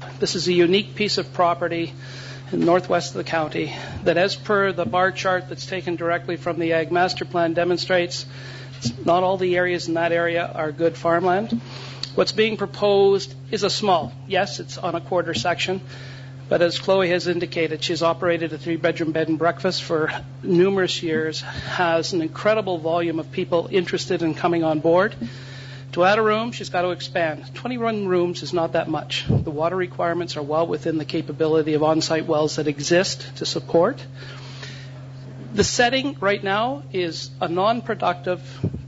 This is a unique piece of property in the northwest of the county that, as per the bar chart that's taken directly from the Ag Master Plan, demonstrates not all the areas in that area are good farmland. What's being proposed is a small, yes, it's on a quarter section, but as Chloe has indicated, she's operated a 3-bedroom bed and breakfast for numerous years, has an incredible volume of people interested in coming on board. To add a room, she's got to expand. 21 rooms is not that much. The water requirements are well within the capability of on-site wells that exist to support. The setting right now is a non-productive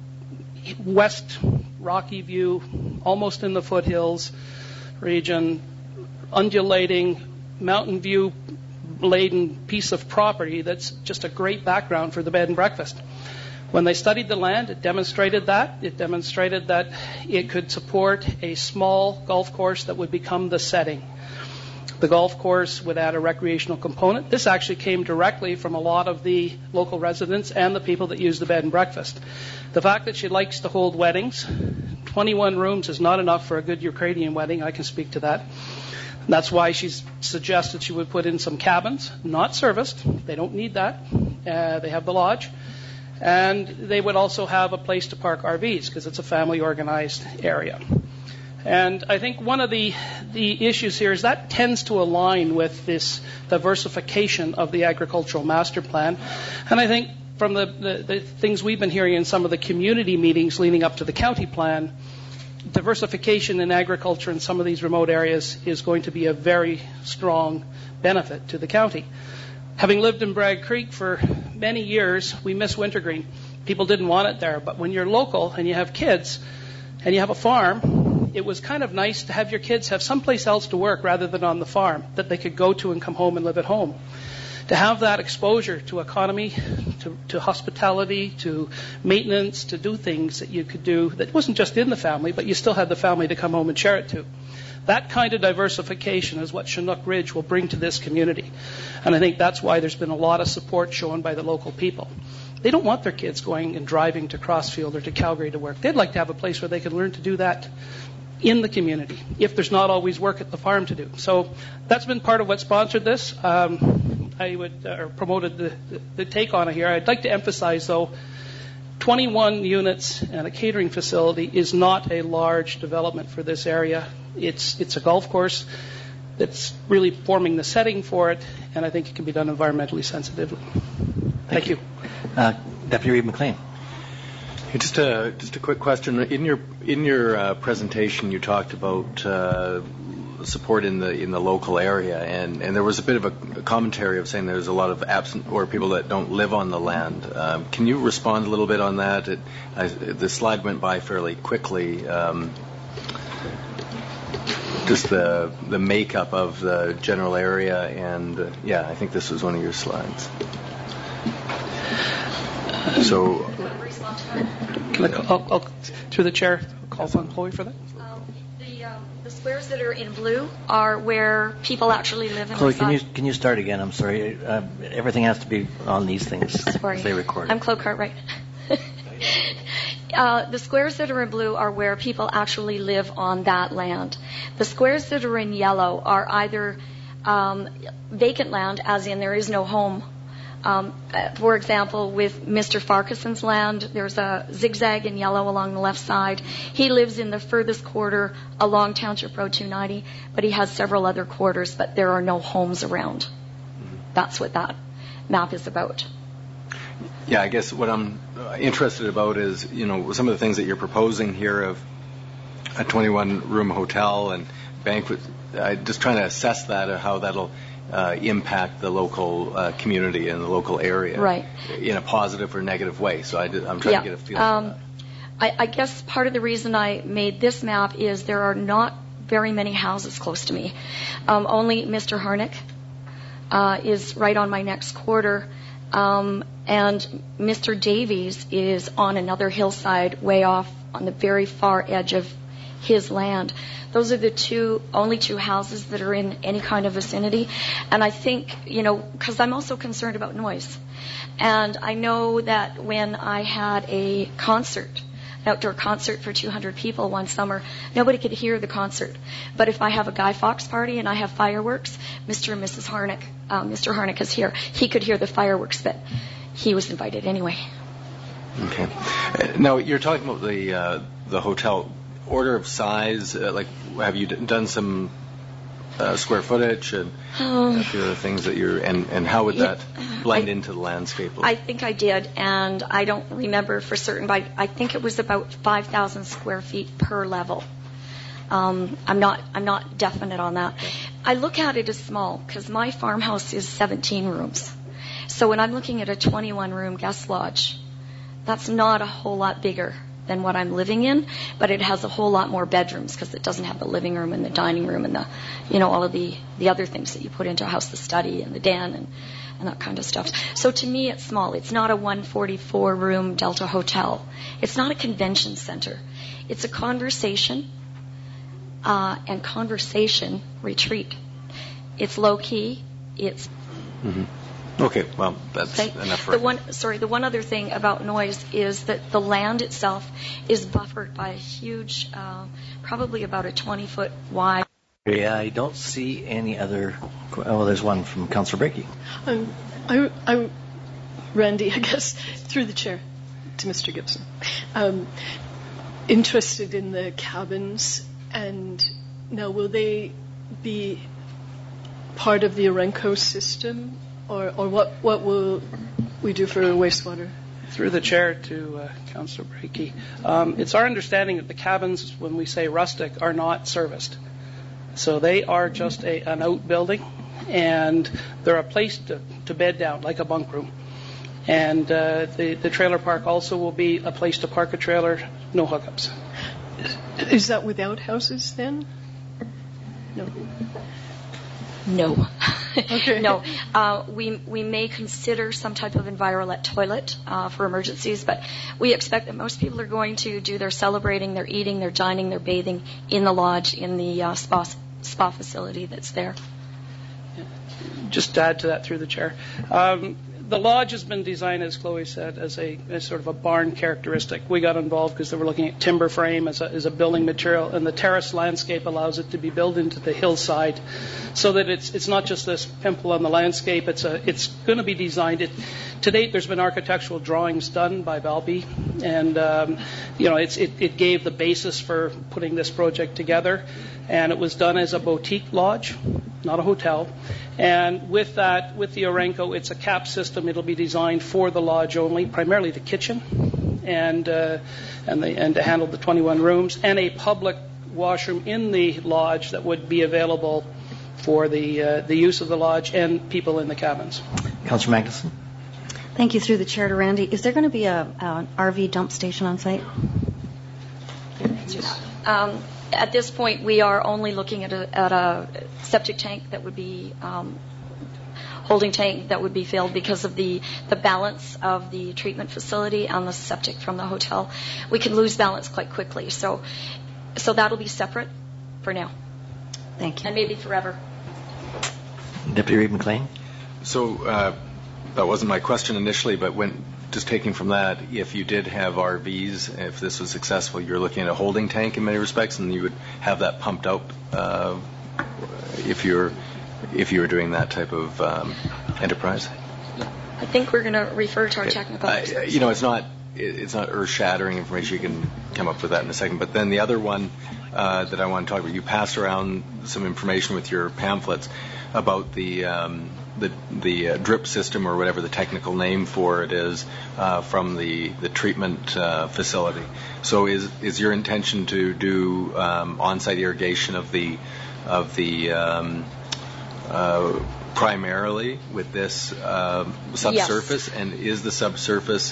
west rocky view, almost in the foothills region, undulating, mountain view laden piece of property that's just a great background for the bed and breakfast. When they studied the land, it demonstrated that. It demonstrated that it could support a small golf course that would become the setting. The golf course would add a recreational component. This actually came directly from a lot of the local residents and the people that use the bed and breakfast. The fact that she likes to hold weddings, 21 rooms is not enough for a good Ukrainian wedding. I can speak to that. And that's why she's suggested she would put in some cabins, not serviced. They don't need that. They have the lodge. And they would also have a place to park RVs because it's a family-organized area. And I think one of the issues here is that tends to align with this diversification of the agricultural master plan. And I think from the things we've been hearing in some of the community meetings leading up to the county plan, diversification in agriculture in some of these remote areas is going to be a very strong benefit to the county. Having lived in Bragg Creek for many years, we miss wintergreen. People didn't want it there, but when you're local and you have kids and you have a farm, it was kind of nice to have your kids have someplace else to work rather than on the farm that they could go to and come home and live at home. To have that exposure to economy, to hospitality, to maintenance, to do things that you could do that wasn't just in the family, but you still had the family to come home and share it to. That kind of diversification is what Chinook Ridge will bring to this community. And I think that's why there's been a lot of support shown by the local people. They don't want their kids going and driving to Crossfield or to Calgary to work. They'd like to have a place where they could learn to do that in the community, if there's not always work at the farm to do. So that's been part of what sponsored this. I would promoted the take on it here. I'd like to emphasize, though, 21 units and a catering facility is not a large development for this area. It's a golf course that's really forming the setting for it, and I think it can be done environmentally sensitively. Thank you. Deputy Reid McLean. Hey, just a quick question. In your presentation, you talked about support in the local area, and there was a bit of a commentary of saying there's a lot of absent or people that don't live on the land. Can you respond a little bit on that? The slide went by fairly quickly. Just the makeup of the general area, and I think this was one of your slides. So, I'll through the chair, call on Chloe for that. The squares that are in blue are where people actually live and Chloe, reside. can you start again? I'm sorry. Everything has to be on these things. Sorry. They record. I'm Chloe Cartwright. The squares that are in blue are where people actually live on that land. The squares that are in yellow are either vacant land, as in there is no home. For example, with Mr. Farquharson's land, there's a zigzag in yellow along the left side. He lives in the furthest quarter along Township Road 290, but he has several other quarters, but there are no homes around. That's what that map is about. Yeah, I guess what I'm interested about is, some of the things that you're proposing here of a 21-room hotel and banquet. I'm just trying to assess that, or how that'll impact the local community and the local area, right, in a positive or negative way. So I'm trying to get a feel for that. I guess part of the reason I made this map is there are not very many houses close to me. Only Mr. Harnick is right on my next quarter, and Mr. Davies is on another hillside way off on the very far edge of his land. Those are the only two houses that are in any kind of vicinity. And I think, because I'm also concerned about noise. And I know that when I had a concert outdoor concert for 200 people one summer. Nobody could hear the concert. But if I have a Guy Fawkes party and I have fireworks, Mr. and Mrs. Harnick, Mr. Harnick is here. He could hear the fireworks, but he was invited anyway. Okay. Now, you're talking about the hotel. Order of size, like, have you done some square footage and a few other things that and how would that blend into the landscape? I think I did, and I don't remember for certain, but I think it was about 5,000 square feet per level. I'm not definite on that. I look at it as small because my farmhouse is 17 rooms. So when I'm looking at a 21-room guest lodge, that's not a whole lot bigger than what I'm living in, but it has a whole lot more bedrooms because it doesn't have the living room and the dining room and all of the other things that you put into a house, the study and the den and that kind of stuff. So to me, it's small. It's not a 144-room Delta hotel. It's not a convention center. It's a conversation and conversation retreat. It's low key. It's Okay, well, that's enough for the one other thing about noise is that the land itself is buffered by a huge, probably about a 20-foot wide. Yeah, I don't see any other. Oh, there's one from Councillor Breaky. I'm Randy, I guess, through the chair to Mr. Gibson. Interested in the cabins, and now will they be part of the Orenco system? Or what will we do for wastewater? Through the chair to Councillor Breaky. It's our understanding that the cabins, when we say rustic, are not serviced. So they are just an outbuilding, and they're a place to bed down, like a bunk room. And the trailer park also will be a place to park a trailer, no hookups. Is that without houses then? No. Okay. No. We may consider some type of envirolet toilet for emergencies, but we expect that most people are going to do their celebrating, their eating, their dining, their bathing in the lodge, in the spa facility that's there. Just to add to that through the chair. The lodge has been designed, as Chloe said, as sort of a barn characteristic. We got involved because they were looking at timber frame as a building material, and the terrace landscape allows it to be built into the hillside, so that it's not just this pimple on the landscape. It's going to be designed. To date, there's been architectural drawings done by Valby, and it gave the basis for putting this project together, and it was done as a boutique lodge, not a hotel. And with that, with the Orenco, it's a cap system. It'll be designed for the lodge only, primarily the kitchen, and to handle the 21 rooms, and a public washroom in the lodge that would be available for the use of the lodge and people in the cabins. Councillor Magnuson. Thank you. Through the chair to Randy. Is there going to be an RV dump station on site? At this point, we are only looking at a septic tank that would be holding tank that would be filled because of the balance of the treatment facility and the septic from the hotel. We can lose balance quite quickly, so that'll be separate for now. Thank you. And maybe forever. Deputy Reid McLean. So that wasn't my question initially, but just taking from that, if you did have RVs, if this was successful, you're looking at a holding tank in many respects, and you would have that pumped out if you were doing that type of enterprise. I think we're going to refer to our technical experts. It's not earth-shattering information. You can come up with that in a second. But then the other one that I want to talk about, you passed around some information with your pamphlets about the drip system, or whatever the technical name for it is, from the treatment facility. So is your intention to do on-site irrigation of the primarily with this subsurface? Yes. And is the subsurface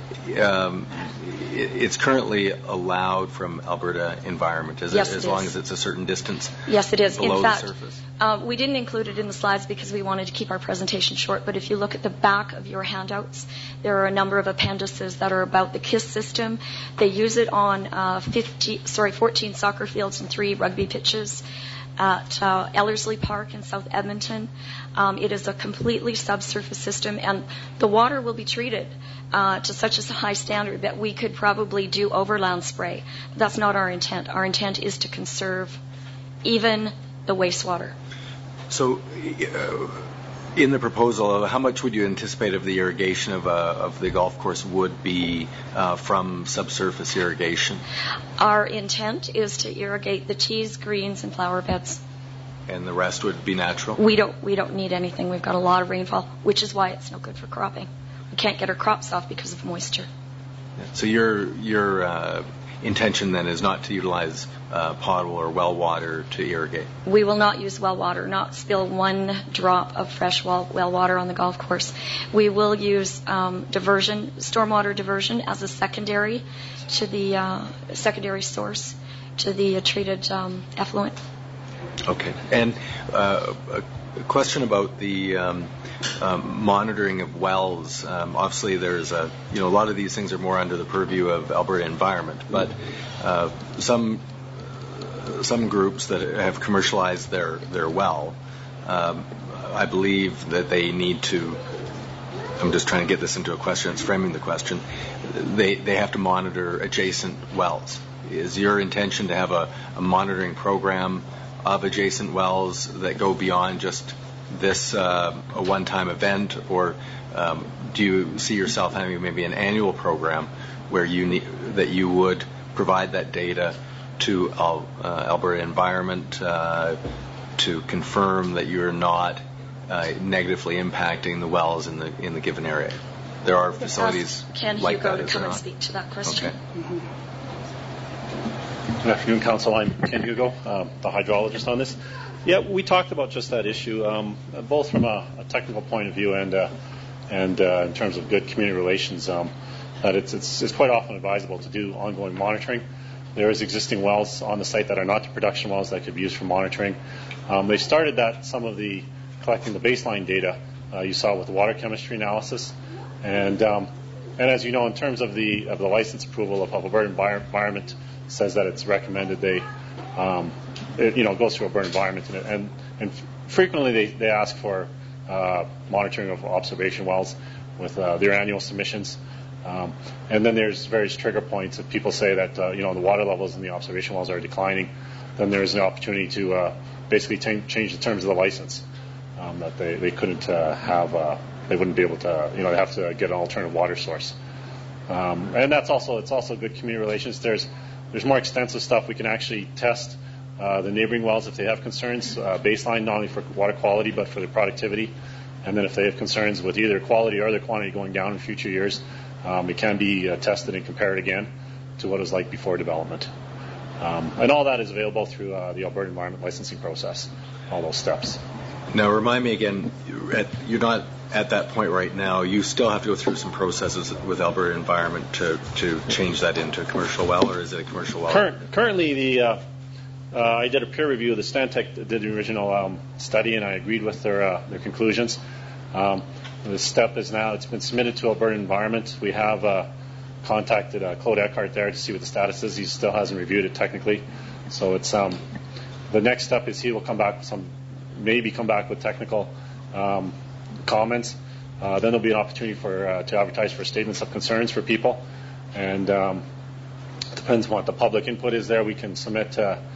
it's currently allowed from Alberta Environment, is yes, it? As long as it's a certain distance. Yes, it is. Below in fact, the surface. We didn't include it in the slides because we wanted to keep our presentation short. But if you look at the back of your handouts, there are a number of appendices that are about the KISS system. They use it on 14 soccer fields and 3 rugby pitches. at Ellerslie Park in South Edmonton. It is a completely subsurface system, and the water will be treated to such a high standard that we could probably do overland spray. That's not our intent. Our intent is to conserve even the wastewater. So, in the proposal, how much would you anticipate of the irrigation of the golf course would be from subsurface irrigation? Our intent is to irrigate the tees, greens, and flower beds. And the rest would be natural? We don't need anything. We've got a lot of rainfall, which is why it's no good for cropping. We can't get our crops off because of moisture. So your intention then is not to utilize potable or well water to irrigate? We will not use well water, not spill one drop of fresh well water on the golf course. We will use diversion, stormwater diversion, as a secondary to the secondary source to the treated effluent. Okay. And a question about the monitoring of wells. Obviously, there's a lot of these things are more under the purview of Alberta Environment, but some groups that have commercialized their well, I believe that they need to. I'm just trying to get this into a question. It's framing the question. They have to monitor adjacent wells. Is your intention to have a monitoring program of adjacent wells that go beyond just this a one-time event, or do you see yourself having maybe an annual program where you would provide that data to Alberta Environment to confirm that you're not negatively impacting the wells in the given area? There are facilities Ken like Hugo that. to come and speak to that question. Okay. Mm-hmm. Good afternoon, Council. I'm Ken Hugo, the hydrologist on this. Yeah, we talked about just that issue, both from a technical point of view and in terms of good community relations. That it's quite often advisable to do ongoing monitoring. There is existing wells on the site that are not the production wells that could be used for monitoring. They started collecting the baseline data you saw with the water chemistry analysis, and as you know, in terms of the license approval of Alberta Environment, says that it's recommended it goes through Alberta Environment, and frequently they ask for monitoring of observation wells with their annual submissions. And then there's various trigger points. If people say that the water levels in the observation wells are declining, then there's an opportunity to basically change the terms of the license. That they couldn't they wouldn't be able to, they have to get an alternative water source. And it's also good community relations. There's more extensive stuff. We can actually test the neighboring wells if they have concerns, baseline, not only for water quality but for their productivity. And then if they have concerns with either quality or their quantity going down in future years, it can be tested and compared again to what it was like before development. And all that is available through the Alberta Environment licensing process, all those steps. Now, remind me again, you're not at that point right now. You still have to go through some processes with Alberta Environment to change that into a commercial well, or is it a commercial well? Currently, I did a peer review. The Stantec did the original study, and I agreed with their conclusions. The step is now, it's been submitted to Alberta Environment. We have contacted Claude Eckhart there to see what the status is. He still hasn't reviewed it technically. So it's the next step is he will come back with technical comments. Then there'll be an opportunity to advertise for statements of concerns for people, and it depends on what the public input is there. We can submit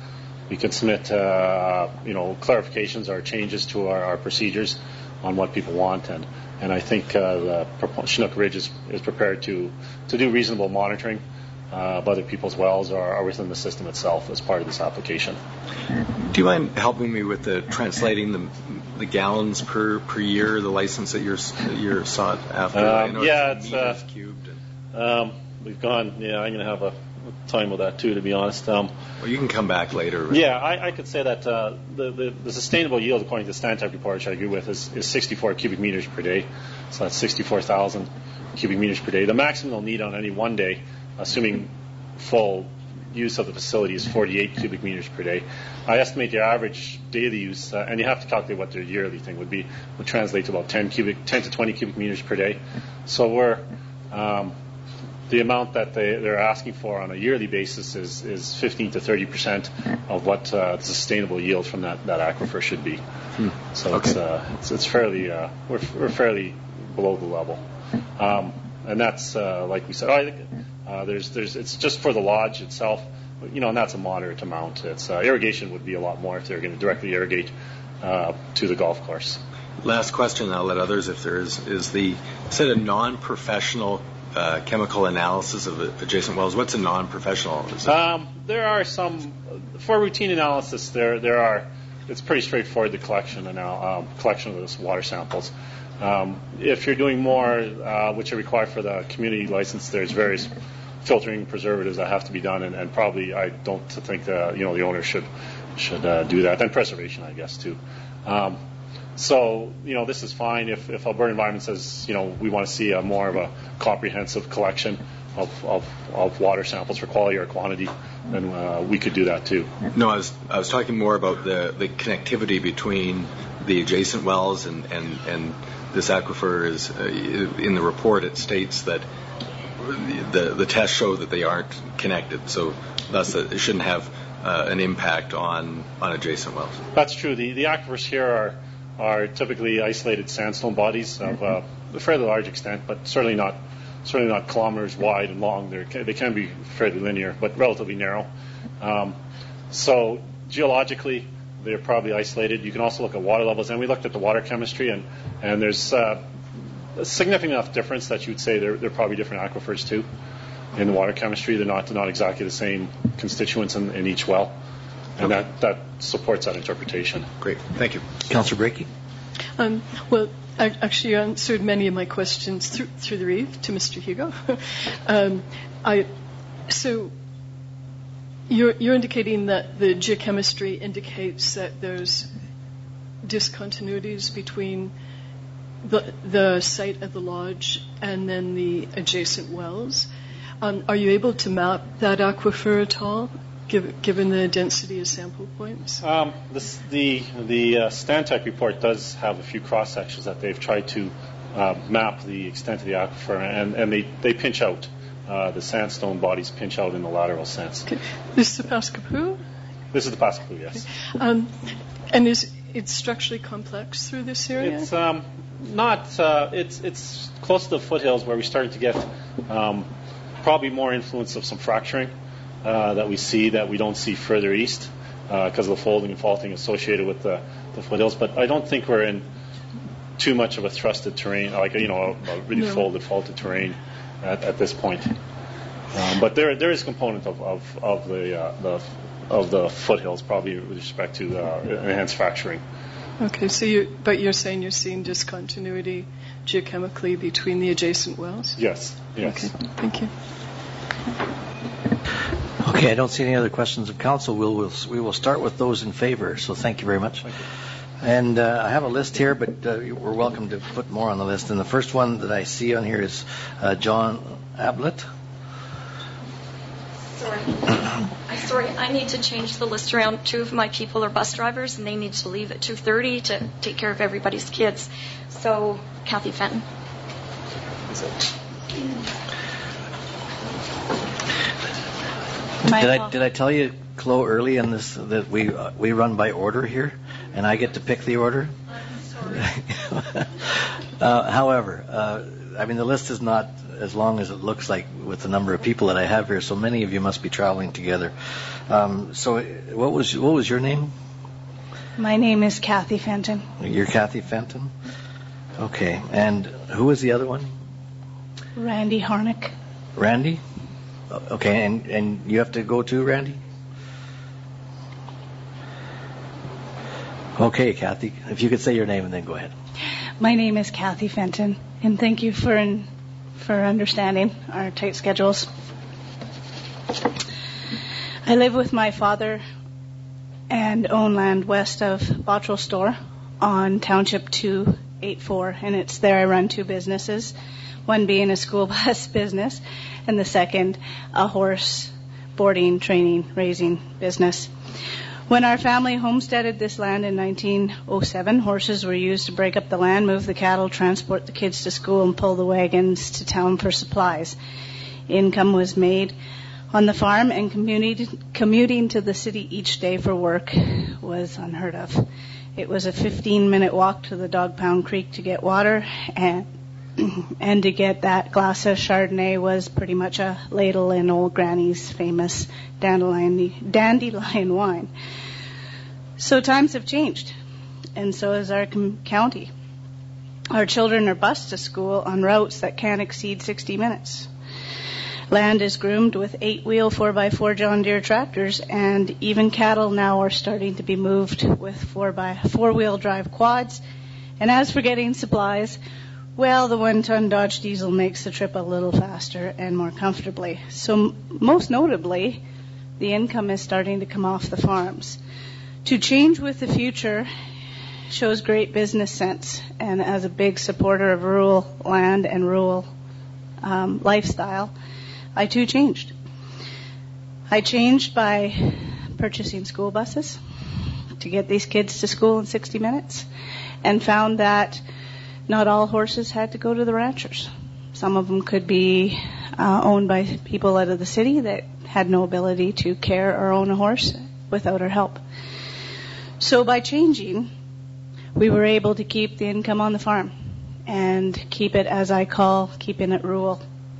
clarifications or changes to our procedures on what people want, and I think the Chinook Ridge is prepared to do reasonable monitoring of other people's wells or within the system itself as part of this application. Do you mind helping me with translating the gallons per year, the license that you're sought after? It's meters cubed. We've gone. Yeah, I'm going to have a time with that too, to be honest. Well, you can come back later. Yeah, I could say that the sustainable yield, according to the Stantec report, which I agree with, is 64 cubic meters per day. So that's 64,000 cubic meters per day. The maximum they'll need on any one day, assuming full use of the facility, is 48 cubic meters per day. I estimate their average daily use, and you have to calculate what their yearly thing would translate to about 10 to 20 cubic meters per day. So the amount that they're asking for on a yearly basis is 15 to 30% of what the sustainable yield from that aquifer should be. So it's fairly we're fairly below the level, and that's like we said. I think there's it's just for the lodge itself, and that's a moderate amount. It's irrigation would be a lot more if they're going to directly irrigate to the golf course. Last question, I'll let others if there is a non-professional chemical analysis of adjacent wells. What's a non-professional? There are some for routine analysis. There are. It's pretty straightforward, the collection of those water samples. If you're doing more, which are required for the community license, there's various filtering preservatives that have to be done, and probably I don't think the owner should do that. And preservation, I guess, too. So this is fine if Alberta Environment says we want to see more of a comprehensive collection of water samples for quality or quantity, then we could do that too. No, I was talking more about the connectivity between the adjacent wells and this aquifer. Is in the report it states that the tests show that they aren't connected, so thus it shouldn't have an impact on adjacent wells. That's true. The aquifers here are typically isolated sandstone bodies of a fairly large extent, but certainly not kilometers wide and long. They can be fairly linear, but relatively narrow. So geologically, they're probably isolated. You can also look at water levels, and we looked at the water chemistry, and there's a significant enough difference that you would say they're probably different aquifers too. In the water chemistry, they're not exactly the same constituents in each well, and that supports that interpretation. Great, thank you, Councillor Breakey. Well, actually, you answered many of my questions through the reef to Mr. Hugo. So you're indicating that the geochemistry indicates that there's discontinuities between the site of the lodge and then the adjacent wells. Are you able to map that aquifer at all, given the density of sample points? The Stantec report does have a few cross sections that they've tried to map the extent of the aquifer, and they pinch out. The sandstone bodies pinch out in the lateral sense. Okay. This is the Paskapoo? This is the Paskapoo, yes. Okay. And is it structurally complex through this area? It's not. It's close to the foothills where we're starting to get probably more influence of some fracturing that we see that we don't see further east because of the folding and faulting associated with the foothills. But I don't think we're in too much of a thrusted terrain, like a really folded, faulted terrain at this point. But there is a component of the foothills, probably with respect to enhanced fracturing. Okay, so you're saying you're seeing discontinuity geochemically between the adjacent wells? Yes. Okay, thank you. Okay, I don't see any other questions of council. We will start with those in favor. So thank you very much. Thank you. And I have a list here, but we're welcome to put more on the list. And the first one that I see on here is John Ablett. Sorry, I need to change the list around. 2 of my people are bus drivers, and they need to leave at 2:30 to take care of everybody's kids. So, Kathy Fenton. Did I tell you, Chloe, early in this that we run by order here, and I get to pick the order? I'm sorry. However, the list is not as long as it looks like with the number of people that I have here. So many of you must be traveling together. So, what was your name? My name is Kathy Fenton. You're Kathy Fenton? Okay. And who was the other one? Randy Harnick. Randy? Okay. And you have to go too, Randy? Okay, Kathy. If you could say your name and then go ahead. My name is Kathy Fenton, and thank you for understanding our tight schedules. I live with my father and own land west of Bottrell Store on Township 284, and it's there I run 2 businesses, one being a school bus business, and the second a horse boarding, training, raising business. When our family homesteaded this land in 1907, horses were used to break up the land, move the cattle, transport the kids to school, and pull the wagons to town for supplies. income was made on the farm, and commuting to the city each day for work was unheard of. It was a 15-minute walk to the Dog Pound Creek to get water, and to get that glass of Chardonnay was pretty much a ladle in old Granny's famous dandelion wine. So times have changed, and so has our county. Our children are bused to school on routes that can't exceed 60 minutes. Land is groomed with 8-wheel 4x4 John Deere tractors, and even cattle now are starting to be moved with 4-wheel drive quads. And as for getting supplies, well, the 1-ton Dodge diesel makes the trip a little faster and more comfortably. So most notably, the income is starting to come off the farms. To change with the future shows great business sense, and as a big supporter of rural land and rural lifestyle, I too changed. I changed by purchasing school buses to get these kids to school in 60 minutes, and found that not all horses had to go to the ranchers. Some of them could be owned by people out of the city that had no ability to care or own a horse without our help. So by changing, we were able to keep the income on the farm and keep it, as I call, keeping it rural.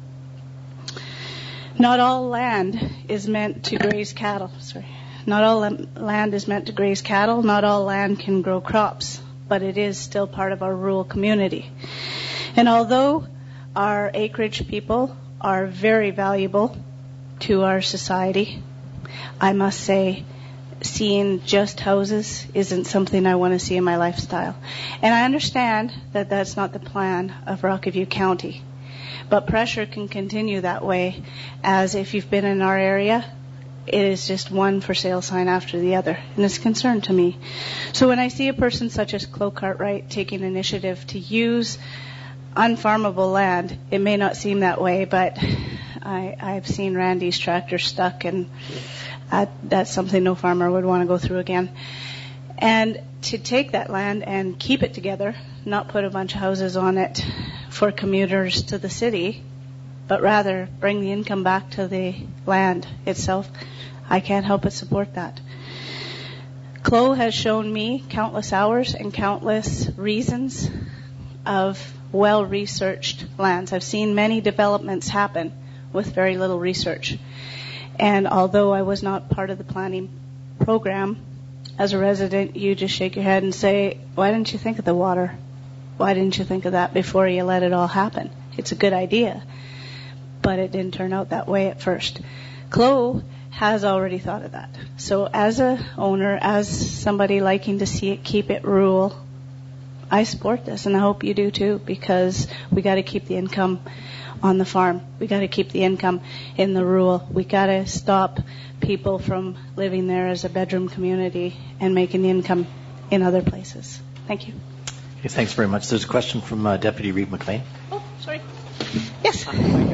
Not all land is meant to graze cattle. Not all land is meant to graze cattle. Not all land can grow crops, but it is still part of our rural community. And although our acreage people are very valuable to our society, I must say, seeing just houses isn't something I want to see in my lifestyle. And I understand that that's not the plan of Rocky-View County. But pressure can continue that way, as if you've been in our area, it is just one for sale sign after the other. And it's a concern to me. So when I see a person such as Chloe Cartwright taking initiative to use unfarmable land, it may not seem that way, but I've seen Randy's tractor stuck, and that's something no farmer would want to go through again. And to take that land and keep it together, not put a bunch of houses on it for commuters to the city, but rather bring the income back to the land itself, I can't help but support that. Chloe has shown me countless hours and countless reasons of well-researched lands. I've seen many developments happen with very little research. And although I was not part of the planning program, as a resident, you just shake your head and say, why didn't you think of the water? Why didn't you think of that before you let it all happen? It's a good idea, but it didn't turn out that way at first. Chloe has already thought of that. So as a owner, as somebody liking to see it, keep it rural, I support this, and I hope you do too, because we got to keep the income on the farm. We got to keep the income in the rural. We got to stop people from living there as a bedroom community and making the income in other places. Thank you. Okay, thanks very much. There's a question from Deputy Reeve McLean. Oh, sorry. Yes.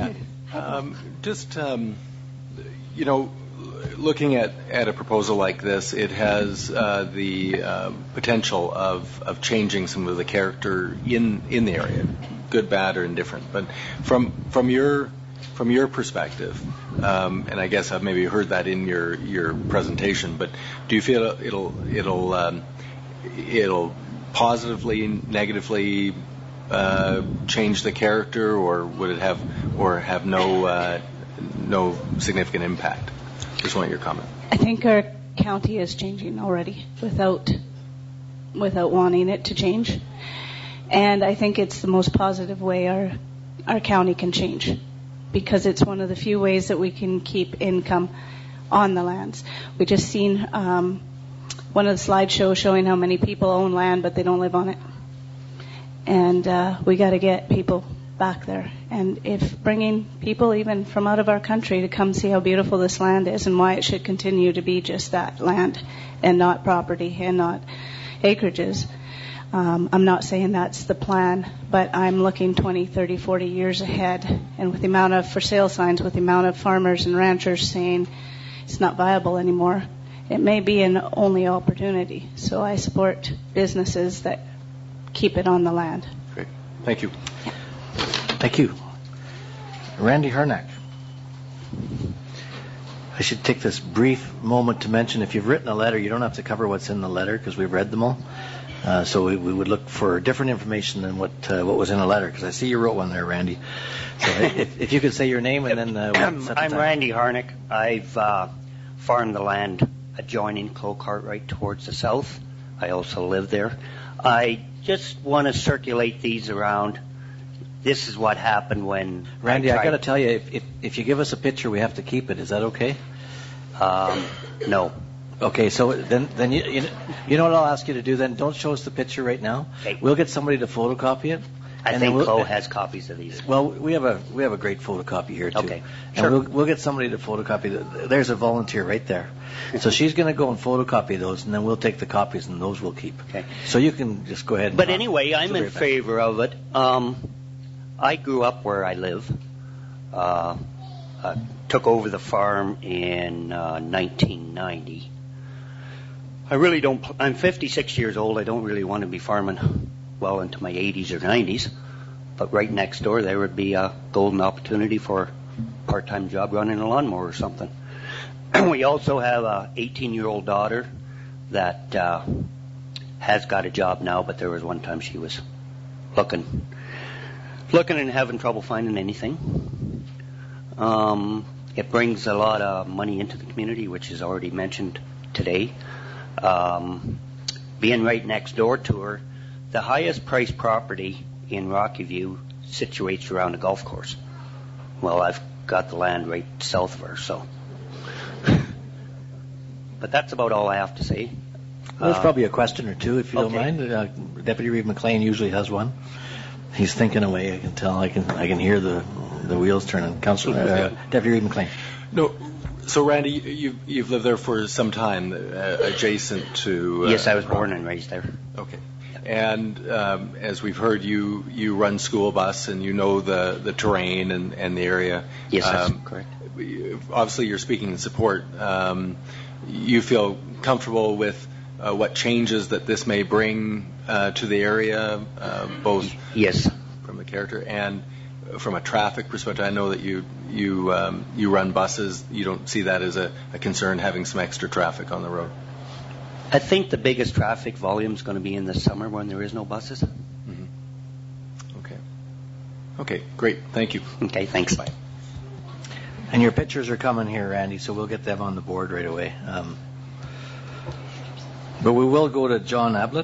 Looking at a proposal like this, it has the potential of changing some of the character in the area, good, bad, or indifferent. But from your perspective, and I guess I've maybe heard that in your presentation, but do you feel it'll positively, negatively change the character, or would it have no significant impact? Just want your comment. I think our county is changing already without wanting it to change. And I think it's the most positive way our county can change, because it's one of the few ways that we can keep income on the lands. We just seen one of the slideshows showing how many people own land, but they don't live on it. And we got to get people back there. And if bringing people even from out of our country to come see how beautiful this land is and why it should continue to be just that, land and not property and not acreages. I'm not saying that's the plan, but I'm looking 20, 30, 40 years ahead. And with the amount of for sale signs, with the amount of farmers and ranchers saying it's not viable anymore, it may be an only opportunity. So I support businesses that keep it on the land. Great. Thank you. Thank you. Randy Harnack. I should take this brief moment to mention, if you've written a letter, you don't have to cover what's in the letter because we've read them all. So we would look for different information than what was in a letter, because I see you wrote one there, Randy. So if you could say your name and then I'm Randy Harnick. I've farmed the land adjoining Clough Cartwright towards the south. I also live there. I just want to circulate these around. This is what happened when Randy, I got to tell you, if you give us a picture, we have to keep it. Is that okay? No. Okay, so then you know what I'll ask you to do then? Don't show us the picture right now. Okay. We'll get somebody to photocopy it. I think Clough has copies of these. Well, we have a great photocopy here too. Okay, and sure. We'll get somebody to photocopy. There's a volunteer right there. So she's going to go and photocopy those, and then we'll take the copies, and those we'll keep. Okay. So you can just go ahead. But anyway, I'm in favor of it. I grew up where I live. Took over the farm in 1990. I really don't. I'm 56 years old. I don't really want to be farming well into my 80s or 90s. But right next door, there would be a golden opportunity for a part-time job running a lawnmower or something. We also have a 18-year-old daughter that has got a job now, but there was one time she was looking and having trouble finding anything. It brings a lot of money into the community, which is already mentioned today. Being right next door to her, the highest priced property in Rocky View situates around a golf course. Well, I've got the land right south of her, so. But that's about all I have to say. There's probably a question or two, if you don't mind. Deputy Reeve McLean usually has one. He's thinking away. I can tell. I can hear the wheels turning. Councillor Deputy Reeve McLean. No. So, Randy, you've lived there for some time, adjacent to. Yes, I was born and raised there. Okay. And as we've heard, you run school bus and you know the terrain and the area. Yes, that's correct. Obviously, you're speaking in support. You feel comfortable with what changes that this may bring to the area, both yes, from a character and from a traffic perspective. I know that you run buses. You don't see that as a concern, having some extra traffic on the road. I think the biggest traffic volume is going to be in the summer when there is no buses. Mm-hmm. Okay, great. Thank you. Okay, thanks. Bye. And your pictures are coming here, Randy, so we'll get them on the board right away. But we will go to John Ablett.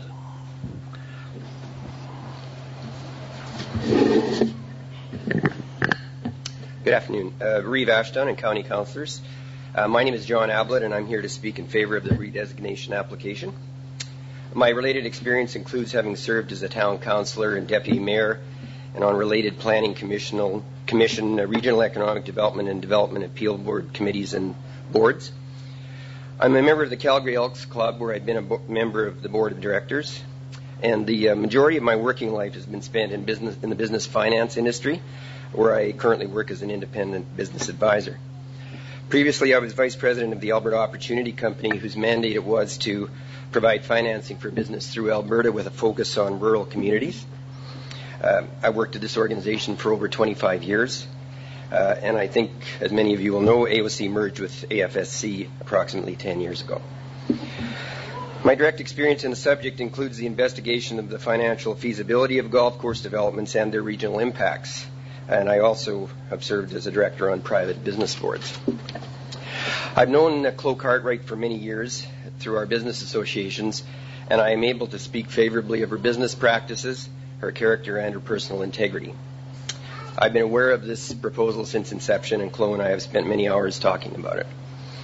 Good afternoon. Reeve Ashdown and County Councillors. My name is John Ablett, and I'm here to speak in favor of the redesignation application. My related experience includes having served as a town councillor and deputy mayor and on related planning commission, regional economic development and development appeal board committees and boards. I'm a member of the Calgary Elks Club, where I've been a member of the board of directors, and the majority of my working life has been spent in the business finance industry, where I currently work as an independent business advisor. Previously, I was vice president of the Alberta Opportunity Company, whose mandate it was to provide financing for business through Alberta with a focus on rural communities. I worked at this organization for over 25 years, and I think, as many of you will know, AOC merged with AFSC approximately 10 years ago. My direct experience in the subject includes the investigation of the financial feasibility of golf course developments and their regional impacts. And I also have served as a director on private business boards. I've known Clough Cartwright for many years through our business associations, and I am able to speak favorably of her business practices, her character, and her personal integrity. I've been aware of this proposal since inception, and Clough and I have spent many hours talking about it.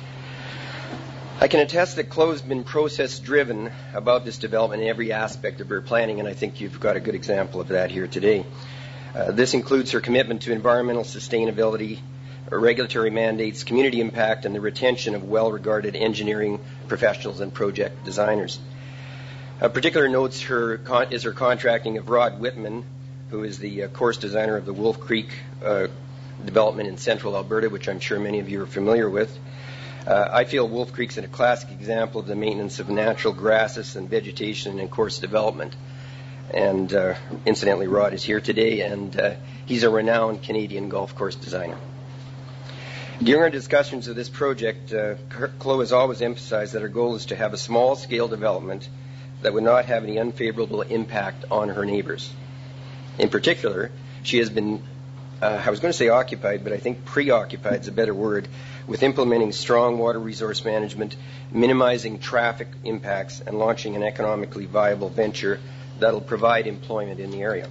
I can attest that Clough's been process-driven about this development in every aspect of her planning, and I think you've got a good example of that here today. This includes her commitment to environmental sustainability, regulatory mandates, community impact, and the retention of well-regarded engineering professionals and project designers. Of particular note is her contracting of Rod Whitman, who is the course designer of the Wolf Creek development in central Alberta, which I'm sure many of you are familiar with. I feel Wolf Creek's a classic example of the maintenance of natural grasses and vegetation in course development. And incidentally, Rod is here today, and he's a renowned Canadian golf course designer. During our discussions of this project, CLO has always emphasized that our goal is to have a small-scale development that would not have any unfavorable impact on her neighbors. In particular, she has been, I was going to say occupied, but I think preoccupied is a better word, with implementing strong water resource management, minimizing traffic impacts, and launching an economically viable venture that will provide employment in the area.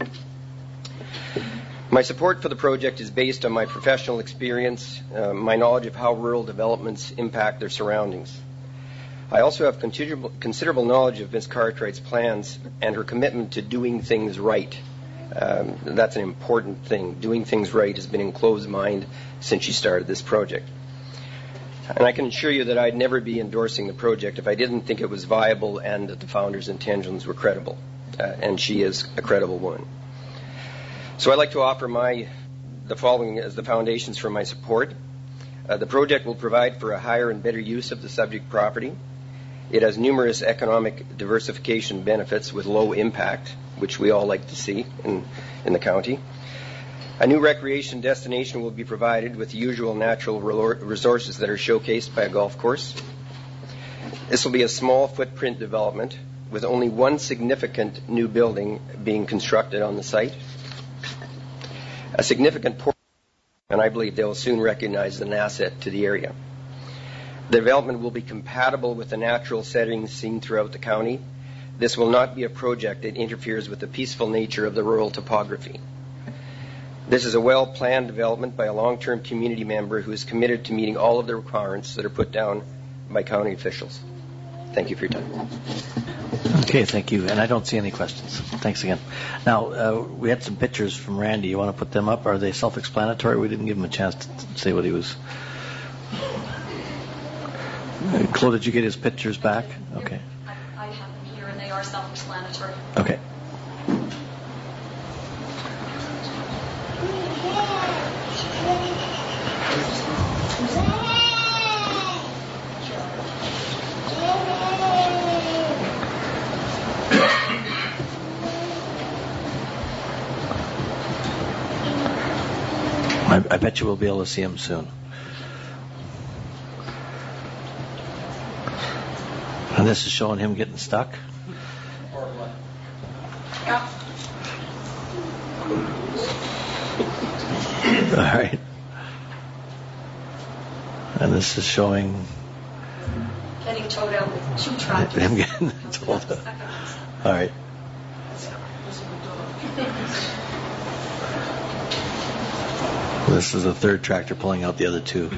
My support for the project is based on my professional experience, my knowledge of how rural developments impact their surroundings. I also have considerable knowledge of Ms. Cartwright's plans and her commitment to doing things right. That's an important thing. Doing things right has been in Chloe's mind since she started this project. And I can assure you that I'd never be endorsing the project if I didn't think it was viable and that the founder's intentions were credible. And she is a credible woman. So I'd like to offer the following as the foundations for my support. The project will provide for a higher and better use of the subject property. It has numerous economic diversification benefits with low impact, which we all like to see in the county. A new recreation destination will be provided with the usual natural resources that are showcased by a golf course. This will be a small footprint development with only one significant new building being constructed on the site. A significant portion, and I believe they will soon recognize an asset to the area. The development will be compatible with the natural settings seen throughout the county. This will not be a project that interferes with the peaceful nature of the rural topography. This is a well-planned development by a long-term community member who is committed to meeting all of the requirements that are put down by county officials. Thank you for your time. Okay, thank you. And I don't see any questions. Thanks again. Now, we had some pictures from Randy. You want to put them up? Are they self-explanatory? We didn't give him a chance to say what he was. Chloe, did you get his pictures back? Okay. I have them here, and they are self-explanatory. Okay. I bet you we'll be able to see him soon. And this is showing him getting stuck. Yeah. All right. And this is showing Getting towed out with two tractors. him getting towed out. All right. This is the third tractor pulling out the other two.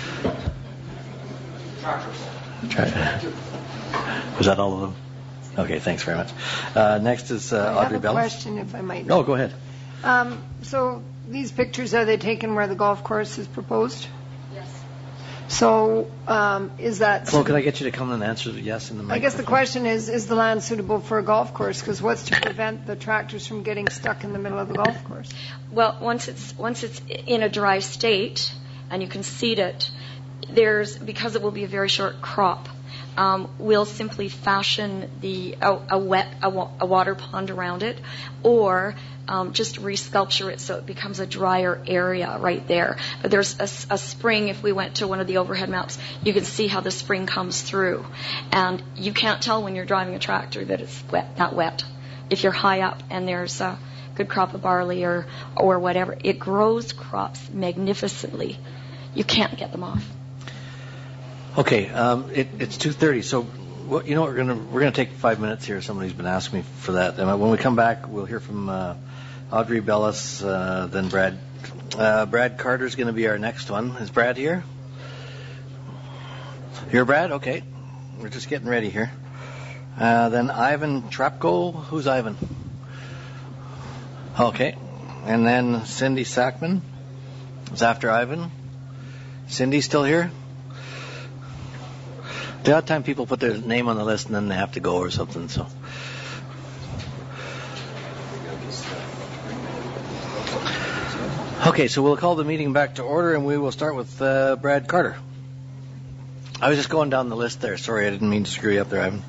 Was that all of them? Okay, thanks very much. Next is Audrey Bellis. I have a question, if I might. No, go ahead. So these pictures, are they taken where the golf course is proposed? Yes. So is that... Well, could I get you to come and answer the yes in the microphone? I guess the question is the land suitable for a golf course? Because what's to prevent the tractors from getting stuck in the middle of the golf course? Well, once it's in a dry state and you can seed it, because it will be a very short crop, we'll simply fashion a water pond around it, or just resculpture it so it becomes a drier area right there. But there's a spring. If we went to one of the overhead maps, you can see how the spring comes through, and you can't tell when you're driving a tractor that it's not wet. If you're high up and there's a good crop of barley or whatever, it grows crops magnificently. You can't get them off. Okay, it's 2:30, so you know we're gonna take 5 minutes here. Somebody's been asking me for that. And when we come back, we'll hear from Audrey Bellis, then Brad. Brad Carter's going to be our next one. Is Brad here? Here, Brad? Okay. We're just getting ready here. Then Ivan Trapko. Who's Ivan? Okay. And then Cindy Sackman is after Ivan. Cindy still here? The odd time people put their name on the list and then they have to go or something, so. Okay, so we'll call the meeting back to order and we will start with Brad Carter. I was just going down the list there. Sorry, I didn't mean to screw you up there, Ivan.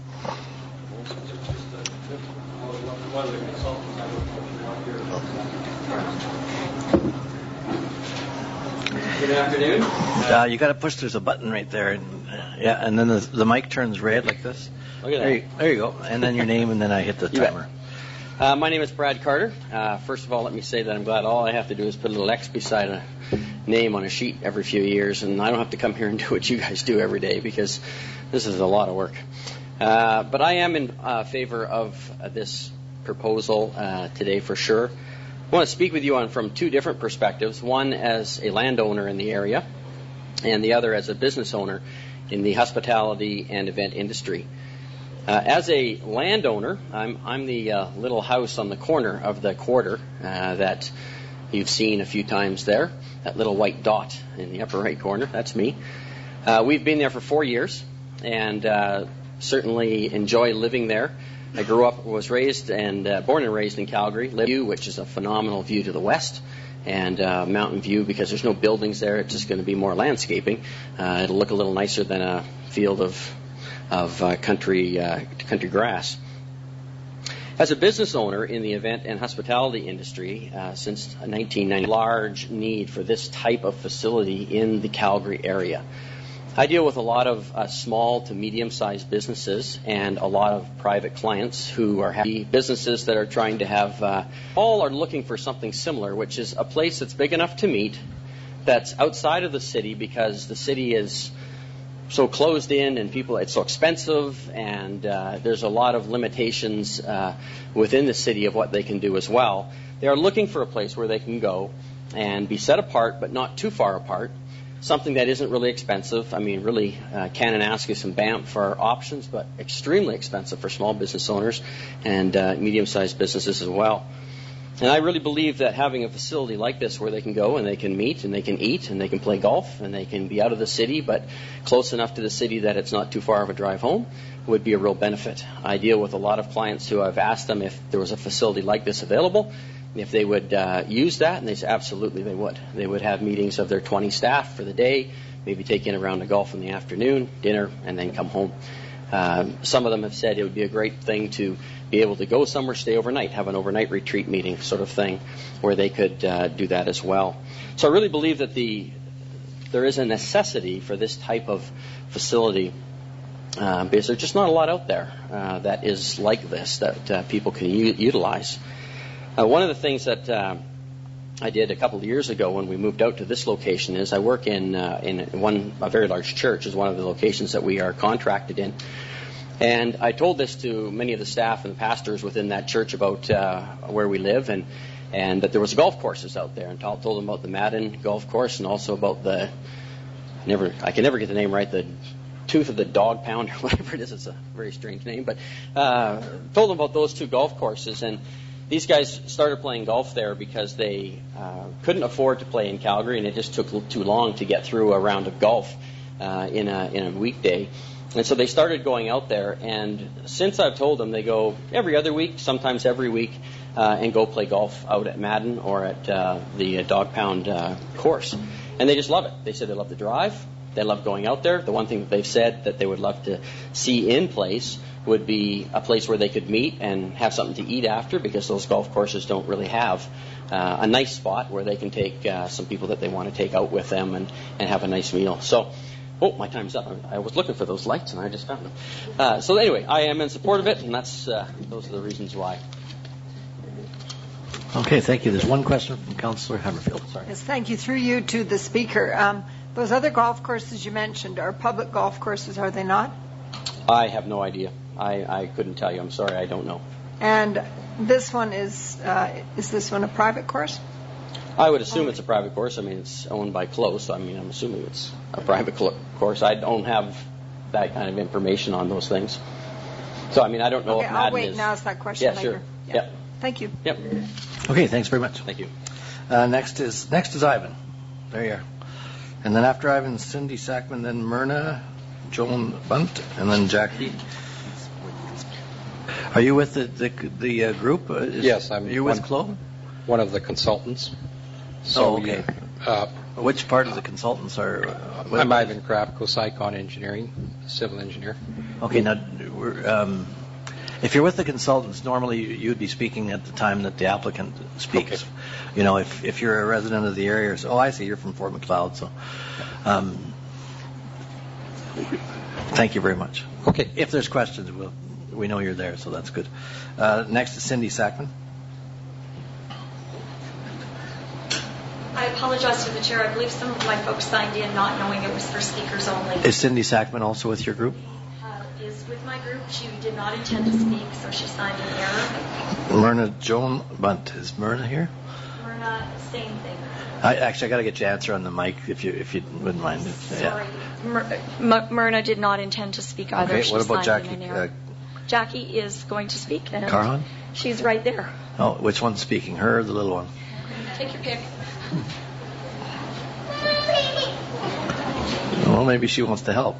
Good afternoon. You got to push. There's a button right there, and then the mic turns red like this. Look at that. There you go. And then your name, and then I hit the timer. My name is Brad Carter. First of all, let me say that I'm glad all I have to do is put a little X beside a name on a sheet every few years, and I don't have to come here and do what you guys do every day, because this is a lot of work. But I am in favor of this proposal today for sure. I want to speak with you from two different perspectives, one as a landowner in the area and the other as a business owner in the hospitality and event industry. As a landowner, I'm the little house on the corner of the quarter that you've seen a few times there, that little white dot in the upper right corner. That's me. We've been there for 4 years and certainly enjoy living there. I was raised and born and raised in Calgary. View, which is a phenomenal view to the west, and mountain view because there's no buildings there. It's just going to be more landscaping. It'll look a little nicer than a field of country grass. As a business owner in the event and hospitality industry since 1990, large need for this type of facility in the Calgary area. I deal with a lot of small to medium-sized businesses and a lot of private clients who are happy businesses that are trying to have, all are looking for something similar, which is a place that's big enough to meet, that's outside of the city because the city is so closed in and it's so expensive, and there's a lot of limitations within the city of what they can do as well. They are looking for a place where they can go and be set apart, but not too far apart. Something that isn't really expensive. I mean, really, Kananaskis and Banff are options, but extremely expensive for small business owners and medium-sized businesses as well. And I really believe that having a facility like this where they can go and they can meet and they can eat and they can play golf and they can be out of the city but close enough to the city that it's not too far of a drive home would be a real benefit. I deal with a lot of clients who I've asked them if there was a facility like this available, if they would use that, and they say absolutely they would. They would have meetings of their 20 staff for the day, maybe take in a round of golf in the afternoon, dinner, and then come home. Some of them have said it would be a great thing to be able to go somewhere, stay overnight, have an overnight retreat meeting sort of thing where they could do that as well. So I really believe that there is a necessity for this type of facility because there's just not a lot out there that is like this that people can utilize. One of the things that I did a couple of years ago when we moved out to this location is I work in a very large church is one of the locations that we are contracted in. And I told this to many of the staff and the pastors within that church about where we live and that there was golf courses out there, and told them about the Madden golf course and also about I can never get the name right, the Tooth of the Dog Pound or whatever it is. It's a very strange name, but told them about those two golf courses. And these guys started playing golf there because they couldn't afford to play in Calgary, and it just took too long to get through a round of golf in a weekday. And so they started going out there, and since I've told them, they go every other week, sometimes every week, and go play golf out at Madden or at the Dog Pound course. And they just love it. They said they love the drive. They love going out there. The one thing that they've said that they would love to see in place would be a place where they could meet and have something to eat after, because those golf courses don't really have a nice spot where they can take some people that they want to take out with them and have a nice meal. So, my time's up. I was looking for those lights and I just found them. So anyway, I am in support of it, and those are the reasons why. Okay, thank you. There's one question from Councillor Haverfield. Sorry. Yes, thank you. Through you to the speaker. Those other golf courses you mentioned are public golf courses, are they not? I have no idea. I couldn't tell you. I'm sorry, I don't know. And this one is this one a private course? I would assume it's a private course. I mean, it's owned by Close. I mean, I'm assuming it's a private course. I don't have that kind of information on those things. So, I mean, I don't know if Madden I'll wait and ask that question later. Sure. Yeah. Thank you. Yep. Okay, thanks very much. Thank you. Next is Ivan. There you are. And then after Ivan, Cindy Sackman, then Myrna, Joan Bunt, and then Jackie. Are you with the group? Yes, I'm. Are you with Chloe? One of the consultants. So, okay. Which part of the consultants are? I'm Ivan Krapko, Sycon Engineering, civil engineer. Okay, now If you're with the consultants, normally you'd be speaking at the time that the applicant speaks. Okay. You know, if you're a resident of the area, or I see you're from Fort Macleod, so thank you very much. Okay. If there's questions, we know you're there, so that's good. Next is Cindy Sackman. I apologize to the chair. I believe some of my folks signed in not knowing it was for speakers only. Is Cindy Sackman also with your group? Is with my group. She did not intend to speak, so she signed in error. Myrna Joan Bunt. Is Myrna here? Myrna, same thing. I got to get your answer on the mic if you wouldn't mind. Sorry. Yeah. Myrna did not intend to speak either. Okay, what about Jackie? Jackie is going to speak. And Carhan? She's right there. Oh, which one's speaking? Her or the little one? Take your pick. Well, maybe she wants to help.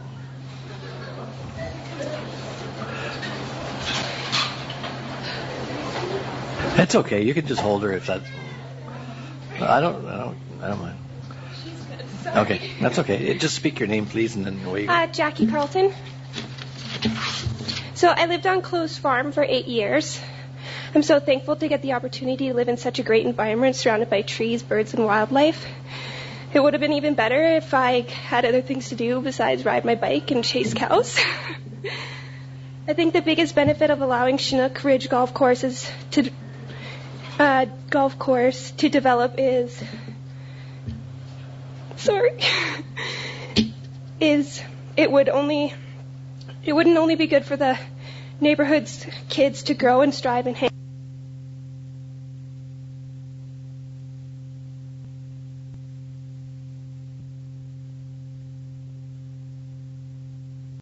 It's okay. You can just hold her if that. I don't mind. Okay, that's okay. Just speak your name, please, and then away you go. Jackie Carlton. So I lived on Close Farm for 8 years. I'm so thankful to get the opportunity to live in such a great environment surrounded by trees, birds, and wildlife. It would have been even better if I had other things to do besides ride my bike and chase cows. I think the biggest benefit of allowing Chinook Ridge Golf Course to develop is it wouldn't only be good for the neighborhood's kids to grow and strive and hang